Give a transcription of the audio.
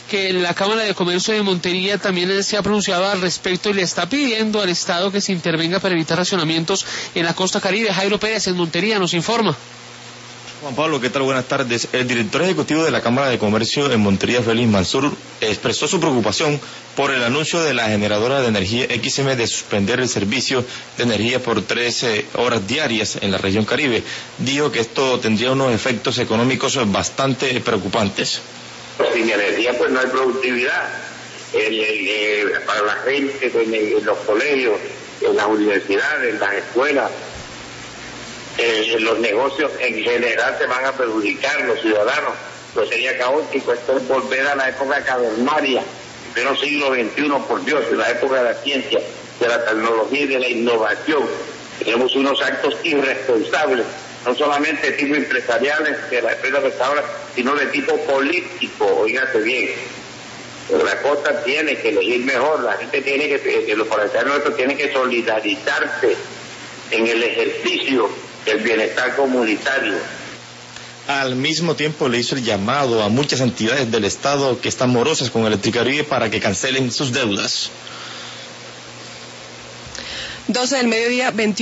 que la Cámara de Comercio de Montería también se ha pronunciado al respecto y le está pidiendo al Estado que se intervenga para evitar racionamientos en la costa Caribe. Jairo Pérez en Montería nos informa. Juan Pablo, ¿qué tal? Buenas tardes. El director ejecutivo de la Cámara de Comercio en Montería, Félix Mansur, expresó su preocupación por el anuncio de la generadora de energía XM de suspender el servicio de energía por 13 horas diarias en la región Caribe. Dijo que esto tendría unos efectos económicos bastante preocupantes. Sin energía pues no hay productividad. Para la gente, en los colegios, en las universidades, en las escuelas, los negocios en general se van a perjudicar, los ciudadanos. Pues sería caótico, esto es volver a la época cavernaria, pero siglo XXI, por Dios, en la época de la ciencia, de la tecnología y de la innovación. Tenemos unos actos irresponsables, no solamente de tipo empresariales de la empresa restauradora, sino de tipo político, oígase bien. La costa tiene que elegir mejor, la gente tiene que, los forestales nuestros tienen que solidarizarse en el ejercicio del bienestar comunitario. Al mismo tiempo le hizo el llamado a muchas entidades del Estado que están morosas con Electricaribe para que cancelen sus deudas. 12 del mediodía, 21.